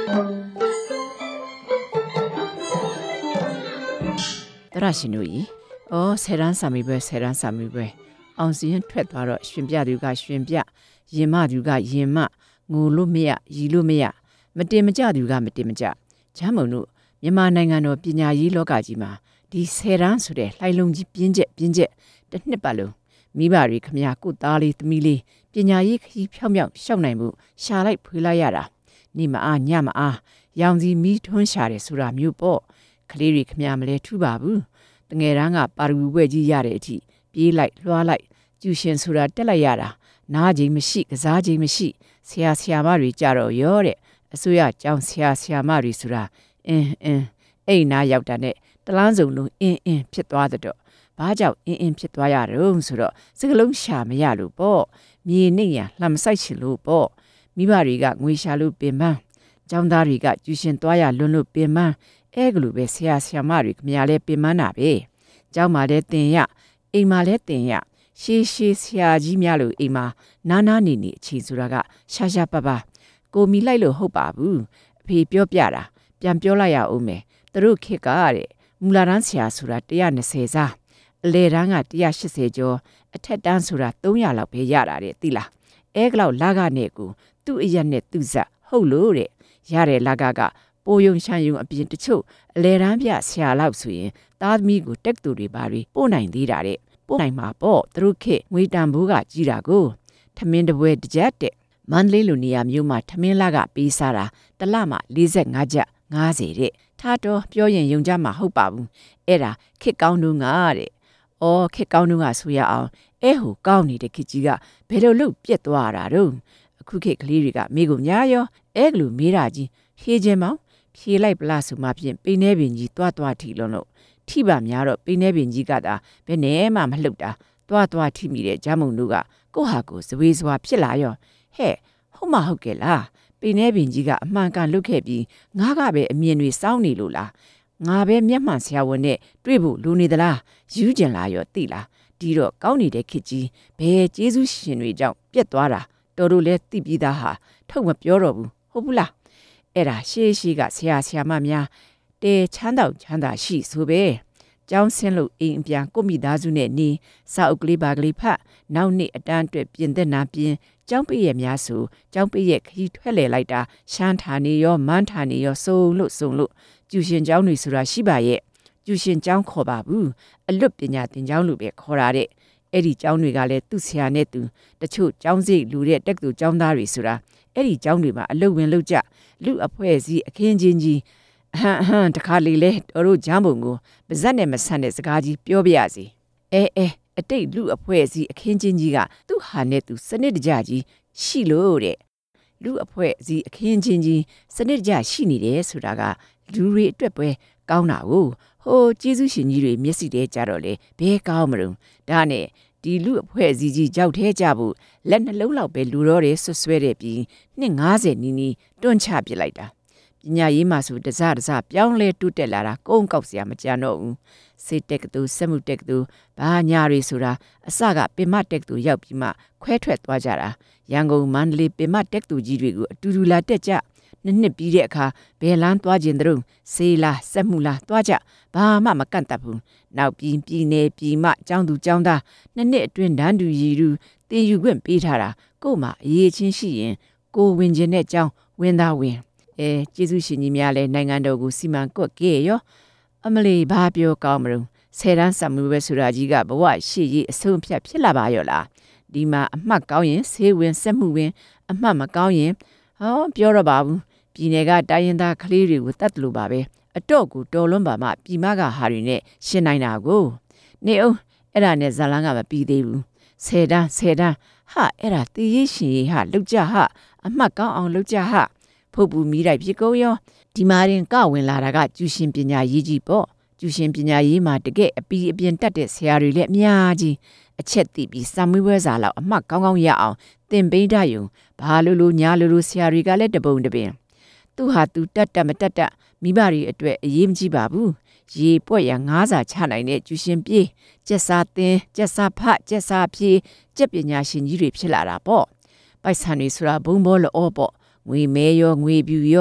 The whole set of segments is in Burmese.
တရရှင်တို့ကြီးအော်ဆယ်တန်းစာမေးပွဲဆယ်တန်းစာမေးပွဲအောင်စီရင်ထွက်သွားတော့ရှင်ပြသူကရှင်ပြရင်မသူကရင်မငိုလို့မရရီလို့မရမတင်မကြသူကမတင်မကြဂျမ်းမုံတို့မြန်မာနိုင်ငံတော်ပညာရေးလောကကြီးမှာဒီဆယ်တန်းဆိုတဲ့လှိုင်လုံးကြီးပြင်းကျက်တစ်နှစ်ပတ်လုံးမိဘတွေခမရကိုသားလေးသမီးလေးပညာရေးခရီးဖြောင်းဖြောင်းရှောက်နိုင်မှုရှာလိုက်ဖွေလိုက်ရတာနေမအားညမအားရောင်စီမီးထွန်းရှာတယ်ဆိုတာမျိုးပေါ့ကလေးတွေခမရမလဲထူပါဘူးတငယ်တန်းကပါရဂူပွဲကြီးရတဲ့အထိပြေးလိုက်လွှားလိုက်ကျူရှင်ဆိုတာတက်လိုက်ရတာနားချိန်မရှိကစားချိန်မရှိဆရာမတွေကြတော့ရောတဲ့အစိုးရကျောင်းဆရာမတွေဆိုတာအိမ်နာရောက်တာနဲ့တလန်းစုံလုံးဖြစ်သွားတဲ့တော့ဘာကြောင့်ဖြစ်သွားရတော့ဆိုတော့စကလုံးရှာမရလို့ပေါ့မြေနှိမ့်ရလှမ်းဆိုင်ချင်လို့ပေါ့မိဘတွေကငွေရှာလို့ပင်ပန်းကျောင်းသားတွေကကျူရှင်သွားရလွန်းလို့ပင်ပန်းအဲ့ကလိုပဲဆရာမတွေခမရလဲပင်ပန်းတာပဲကျောင်းမှာလဲတင်ရအိမ်မှာလဲတင်ရရှေးဆရာကြီးများလို့အိမ်မှာနားနေအချိန်ဆိုတာကရှာပပကိုမီလိုက်လို့ဟုတ်ပါဘူးအဖေပြောပြတာပြန်ပြောလိုက်ရအောင်မယ်သူတို့ခေတ်ကတဲ့မူလာတန်းဆရာဆိုတာ120စားအလေတန်းက180ကျော်အထက်တန်းဆိုတာ300လောက်ပဲရတာတဲ့သိလားအဲကလောက်လာကနဲ့ကိုသူ့အရက်နဲ့သူ့ဇက်ဟုတ်လို့တဲ့ရတဲ့လာကပိုယုံရှန်ယုံအပြင်တချို့အလေတန်းပြဆရာလောက်ဆိုရင်သားသမီးကိုတက်တူတွေပါပြီးပို့နိုင်သေးတာတဲ့ပို့နိုင်မှာပေါ့သူတို့ခေတ်ငွေတန်ဖိုးကကြီးတာကိုထမင်းတပွဲတစ်ကြက်တဲ့မန္တလေးလိုနေရာမျိုးမှာထမင်းလာကပေးစားတာတစ်လမှ45ကျပ်50တဲ့ထားတော့ပြောရင်ယုံကြမှာဟုတ်ပါဘူးအဲ့ဒါခေတ်ကောင်းတုန်းကတဲ့အော်ခေတ်ကောင်းတုန်းကဆိုရအောင်အဲဟိုကောင်းနေတဲ့ခေတ်ကြီးကဘယ်လိုလုပ်ပြက်သွားတာတော့အခုခေတ်ကလေးတွေကမိကိုညာရောအဲကလိုမေးတာကြီးဖြေခြင်းမောင်ဖြေလိုက်ပလားဆိုမှဖြင့်ပိနေပင်ကြီးတွားထီလုံးလို့ထိပါများတော့ပိနေပင်ကြီးကသာဘယ်နဲ့မှမလှုပ်တာတွားထိမိတဲ့ဂျာမုံတို့ကကိုဟာကိုဇဝေဇဝါဖြစ်လာရောဟဲ့ဟုတ်မဟုတ်ကဲ့လားပိနေပင်ကြီးကအမှန်ကန်လွတ်ခဲ့ပြီးငါကပဲအမြင်တွေစောင်းနေလို့လားငါပဲမျက်မှန်ဆရာဝန်နဲ့တွေ့ဖို့လိုနေသလားယူကျင်လာရောသိလားဒီတော့ကောင်းနေတဲ့ခေတ်ကြီးဘယ်ကျေးဇူးရှင်တွေကြောင့်ပြက်သွားတာတော်တို့လဲသိပြီးသားဟာထုတ်မပြောတော့ဘူးဟုတ်ဘူးလားအဲ့ဒါရှေးကဆရာမများတဲချမ်းသာရှိဆိုပဲကျောင်းဆင်းလို့အိမ်အပြန်ကိုမိသားစုနဲ့နေစာအုပ်ကလေးပါကလေးဖတ်နောက်နေ့အတန်းအတွက်ပြင်သက်နာပြင်ကျောင်းပိရဲ့များဆိုကျောင်းပိရဲ့ခရီးထွက်လေလိုက်တာရှမ်းဌာနေရောမန်းဌာနေရောစုံလို့ကျူရှင်ကျောင်းတွေဆိုတာရှိပါရဲ့ကျူရှင်ကျောင်းခေါ်ပါဘူးအလွတ်ပညာသင်ကျောင်းလို့ပဲခေါ်တာတဲ့အဲ့ဒီကျောင်းတွေကလည်းသူ့ဆရာနဲ့သူတချို့ကျောင်းစိတ်လူတဲ့တက္ကသိုလ်ကျောင်းသားတွေဆိုတာအဲ့ဒီကျောင်းတွေမှာအလုပ်ဝင်လုပ်ကြလူအဖွဲ့အစည်းအခင်းချင်းကြီးတခါလေလေတော်တို့ဂျမ်းပုံကိုပါဇက်နဲ့မဆန့်တဲ့စကားကြီးပြောပြရစီအတိတ်လူအဖွဲ့အစည်းအခင်းချင်းကြီးကသူ့ဟာနဲ့သူစနစ်တကျကြီးရှိလို့တဲ့လူအဖွဲ့အစည်းအခင်းချင်းကြီးစနစ်တကျရှိနေတယ်ဆိုတာကလူတွေအတွက်ပဲကောင်းတာကိုဟိုကျေးဇူးရှင်ကြီးတွေမျက်စိထဲကြတော့လေဘဲကောင်းမလို့ဒါနဲ့ဒီလူအဖွဲ့အစည်းကြီးကြောက်ထဲကြဖို့လက်နှလုံးလောက်ပဲလူတော့တယ်ဆွဲတဲ့ပြီးနှစ်90နီးနီးတွန့်ချပစ်လိုက်တာပညာရေးမှာဆိုတစပြောင်းလဲတိုးတက်လာတာကုန်းကောက်စရာမကြံတော့ဘူးစေတက်ကတူစက်မှုတက်ကတူဘာညာတွေဆိုတာအစကပင်မတက်တူရောက်ပြီးမှခွဲထွက်သွားကြတာရန်ကုန်မန္တလေးပင်မတက်တူကြီးတွေကိုအတူတူလာတက်ကြနှစ်ပြီးတဲ့အခါဘယ်လန်းသွားခြင်းတုံးစေးလားစက်မှုလားသွားကြဘာမှမကန့်တတ်ဘူးနောက်ပြည်နယ်ပြည်မကျောင်းသူကျောင်းသားနှစ်အတွင်းတန်းတူရည်သူတင်ယူခွင့်ပေးထားတာကို့မှာအရေးချင်းရှိရင်ကိုဝင်ခြင်းတဲ့ကျောင်းဝင်သားဝင်ကျေးဇူးရှင်ကြီးများလည်းနိုင်ငံတော်ကိုစီမံကွက်ကဲရောအမလီဘာပြောကောင်းမလို့ဆယ်တန်းစမှုပဲဆိုတာကြီးကဘဝရှေ့ရေးအဆုံးဖြတ်ဖြစ်လာပါရောလားဒီမှာအမှတ်ကောင်းရင်ဆေးဝင်စက်မှုဝင်အမှတ်မကောင်းရင်ပြောတော့ပါဘူးပြည်နယ်ကတိုင်းရင်းသားကလေးတွေကိုတတ်တယ်လို့ပါပဲအတော့ကိုတော်လွန်းပါမှပြည်မကဟာတွေနဲ့ရှင်းနိုင်တာကိုနေအောင်အဲ့ဒါနဲ့ဇာလန်းကမပြီးသေးဘူးဆယ်တန်းဟာအဲ့ဒါတည်ရရှင်ရေးဟာလောက်ကြဟာအမှတ်ကောင်းအောင်လောက်ကြဟာဖုတ်ပူမိလိုက်ဖြစ်ကုန်ရောဒီမာရင်ကဝင်လာတာကကျူရှင်ပညာရေးကြီးပေါ့ကျူရှင်ပညာရေးမှာတကယ်အပီအပြင်တက်တဲ့ဆရာတွေလည်းအများကြီးအချက်သိပြီးစာမွေးပွဲစာလောက်အမှတ်ကောင်းရအောင်သင်ပေးတတ်ယူဘာလို့ညာလို့ဆရာတွေကလည်းတပုံတပင်သူဟာသူတက်မတက်မိဘတွေအတွက်အရေးမကြီးပါဘူးရေပွက်ရ9စာချနိုင်တဲ့ကျူရှင်ပြေးကျက်စာသင်ကျက်စာဖကျက်စာဖြေကျက်ပညာရှင်ကြီးတွေဖြစ်လာတာပေါ့ပိုက်ဆံတွေဆိုတာဘုံဘောလောပေါ့ငွေမဲရောငွေပြူရော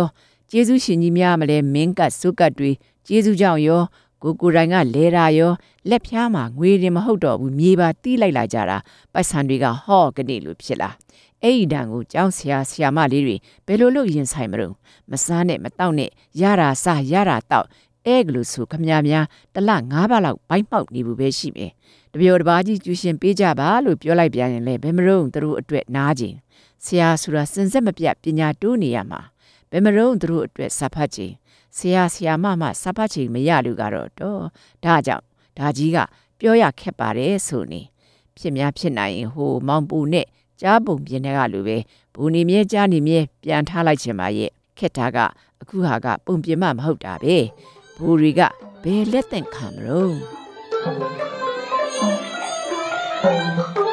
ကျေးဇူးရှင်ကြီးများမလဲမင်းကတ်စုကတ်တွေကျေးဇူးကြောင့်ရောကိုရိုင်းကလဲတာရောလက်ဖျားမှာငွေရင်မဟုတ်တော့ဘူးမြေပါတီးလိုက်လာကြတာပိုက်ဆံတွေကဟော့ကနေလို့ဖြစ်လာအဲ့ဒီတန်ကိုကျောင်းဆရာမလေးတွေဘယ်လိုလုပ်ရင်ဆိုင်မလို့မစားနဲ့မတောက်နဲ့ရတာစားရတာတောက်အဲ့ကလို့ဆိုခမများတလ9ဘလောက်ဘိုင်းပေါက်နေဘူးပဲရှိမယ်တပျော်တပါးကြီးကျူရှင်ပေးကြပါလို့ပြောလိုက်ပြန်ရင်လည်းဘယ်မလို့သူတို့အတွက်နားကျင်ဆရာဆိုတာစင်စစ်မပြတ်ပညာတိုးနေရမှာဘယ်မလို့သူတို့အတွက်စာဖတ်ခြင်းဆရာမစာဖတ်ခြင်းမရလို့ကတော့တော့ဒါကြောင့်ဒါကြီးကပြောရခက်ပါတယ်ဆိုနေဖြစ်များဖြစ်နိုင်ရင်ဟိုမောင်ပူနဲ့ကြားပုံပြင်းတဲ့ကလိုပဲဘူနေမြဲကြားနေမြဲပြန်ထားလိုက်ချင်ပါရဲ့ခက်တာကအခုဟာကပုံပြင်းမမဟုတ်တာပဲဘူတွေကဘယ်လက်သင့်ခံမလို့